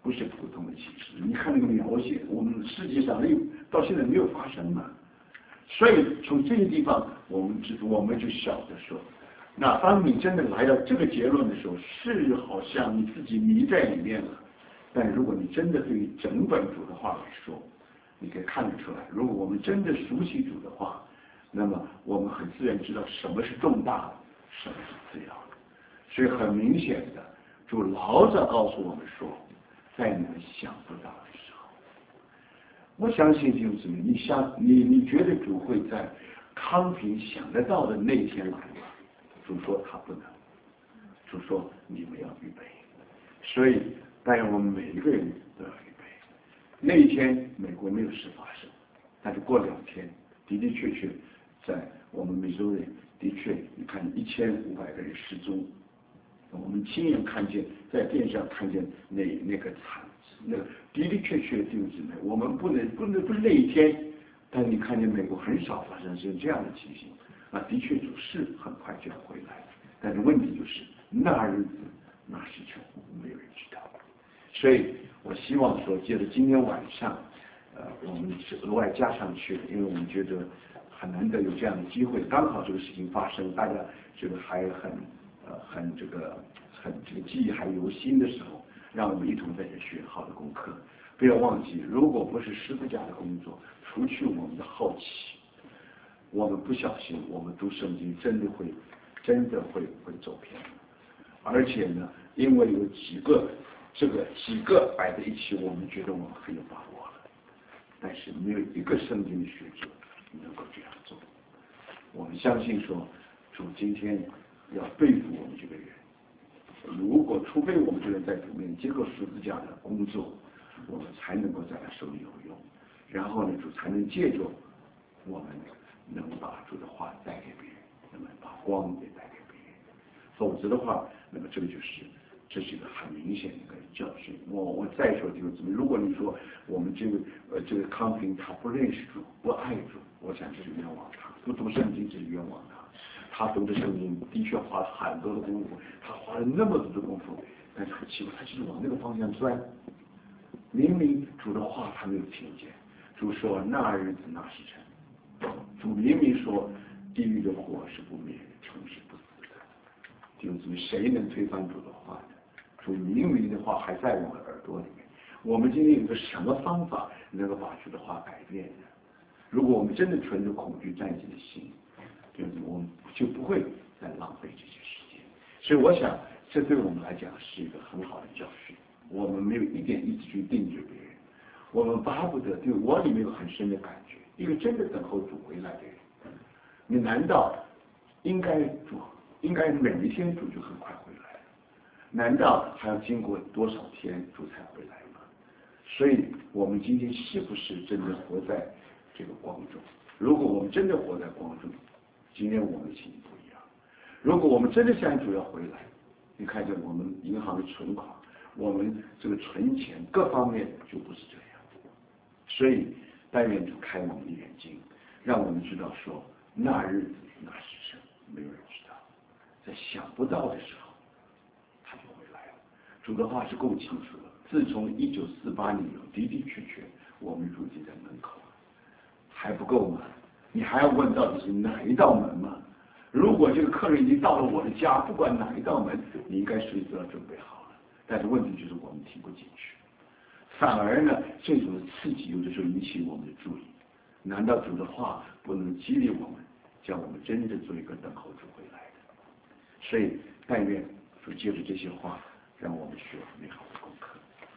不是普通的启示。你看那个描写，我们世界上到现在没有发生嘛。所以从这些地方，我们就晓得说，那当你真的来到这个结论的时候，是好像你自己迷在里面了。但如果你真的对于整本主的话来说，你可以看得出来，如果我们真的熟悉主的话，那么我们很自然知道什么是重大的，什么是次要的。所以很明显的，主老早告诉我们说，在你们想不到的时候，我相信就是你觉得主会在康平想得到的那一天来吗？主说他不能，主说你们要预备。所以但愿我们每一个人都要预备。那一天美国没有事发生，但是过2天的的确确在我们美洲人的确，你看1500个人失踪，我们亲眼看见，在电视上看见那个惨，那的的确确弟兄姊妹，我们不是那一天，但你看见美国很少发生这样的情形，那的确主是很快就要回来，但是问题就是那日子那时辰没有人知道。所以我希望说，接着今天晚上，我们是额外加上去，因为我们觉得很难得有这样的机会，刚好这个事情发生，大家这个还很记忆还犹新的时候，让我们一同在这学好的功课。不要忘记，如果不是十字架的工作，除去我们的好奇，我们不小心，我们读圣经真的会走偏。而且呢，因为有几个摆在一起，我们觉得我们很有把握了，但是没有一个圣经的学者能够这样做。我们相信说，主今天要对付我们这个人，如果除非我们这个人在主面接受十字架的工作，我们才能够在他手里有用，然后呢，主才能借助我们能把主的话带给别人，那么把光也带给别人。否则的话，那么这是一个很明显的一个教训。我再说就是怎么，如果你说我们这个康平他不认识主，不爱主，我想这是冤枉他，不读圣经这是冤枉他。他读的圣经的确花了很多的功夫，他花了那么多的功夫，但是很奇怪，他就是往那个方向钻。明明主的话他没有听见，主说那日子那时辰，主明明说地狱的火是不灭的，城是不死的。弟兄姊妹，谁能推翻主的话呢？主明明的话还在我们耳朵里面。我们今天有个什么方法能够把主的话改变呢？如果我们真的存着恐惧战兢的心，就是我们就不会再浪费这些时间。所以我想，这对我们来讲是一个很好的教训。我们没有一点一直去定罪别人，我们巴不得，对我里面有很深的感觉，一个真的等候主回来的人，你难道应该每一天主就很快回来？难道还要经过多少天主才回来吗？所以我们今天是不是真的活在这个光中？如果我们真的活在光中，今天我们的情形不一样。如果我们真的想主要回来，你看见我们银行的存款，我们这个存钱各方面就不是这样。所以但愿主开我们的眼睛，让我们知道说，那日子那时辰没有人知道，在想不到的时候他就回来了。主的话是够清楚的，自从1948年以后，的的确确我们主就在门口了，还不够吗？你还要问到底是哪一道门吗？如果这个客人已经到了我的家，不管哪一道门，你应该随时都要准备好了。但是问题就是我们听不进去，反而呢，这种刺激有的时候引起我们的注意。难道主的话不能激励我们，叫我们真正做一个等候主回来的？所以但愿主借着这些话，让我们学美好的功课。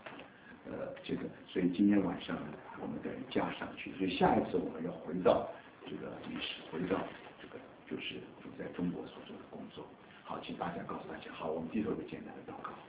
所以今天晚上呢，我们得加上去。所以下一次我们要回到这个历史，回到这个就是主在中国所做的工作。好，请大家告诉大家，好，我们低头一个简单的祷告。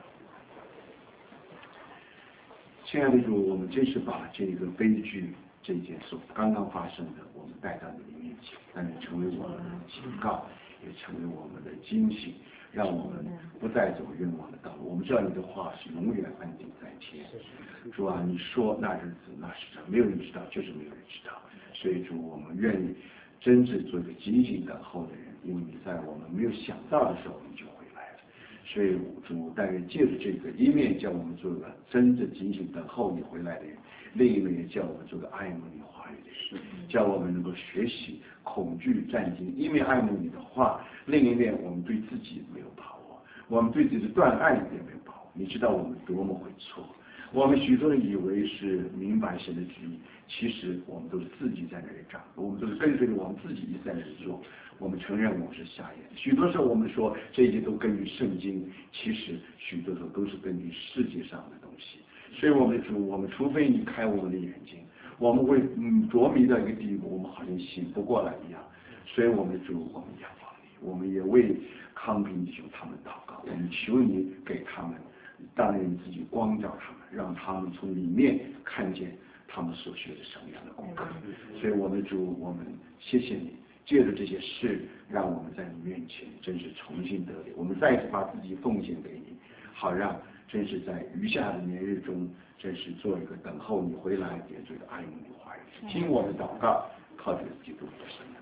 亲爱的主，我们真是把这个悲剧这件事刚刚发生的，我们带到你的面前，让你成为我们的警告，也成为我们的警醒，让我们不再走冤枉的道路。我们知道你的话是永远安定在天。主啊，你说那日子那时辰，没有人知道，就是没有人知道。所以主，我们愿意真正做一个警醒等候的人，因为你在我们没有想到的时候，你就回来了。 所以主但愿借着这个，一面叫我们做个真正警醒等候你回来的人，另一面也叫我们做个爱慕你话语的人，叫我们能够学习恐惧战兢，一面爱慕你的话，另一面我们对自己没有把握，我们对自己的断爱也没有把握。你知道我们多么会错，我们许多人以为是明白神的旨意，其实我们都是自己在那里长，我们都是跟随着我们自己在那里做。我们承认我们是瞎眼，许多时候我们说这些都根据圣经，其实许多时候都是根据世界上的东西。所以我们的主，我们除非你开我们的眼睛，我们会着迷到一个地步，我们好像醒不过来一样。所以我们的主，我们仰望你，我们也为康平弟兄他们祷告，我们求你给他们，当然你自己光照他们，让他们从里面看见他们所学的什么样的功课。所以我们的主，我们谢谢你，借着这些事，让我们在你面前真是重新得力。我们再一次把自己奉献给你，好让真是在余下的年日中，真是做一个等候你回来点缀的爱慕你话语。听我们祷告，靠着基督的圣名。